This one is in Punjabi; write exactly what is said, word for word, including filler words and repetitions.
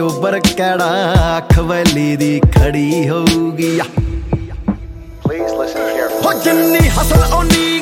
ਉੱਬਰ ਕੈੜਾ ਅੱਖ ਵੈਲੀ ਦੀ ਖੜੀ ਹੋਊਗੀ। Please listen carefully. ਹੋ ਜਿੰਨੀ ਹਸਲ ਓਨੀ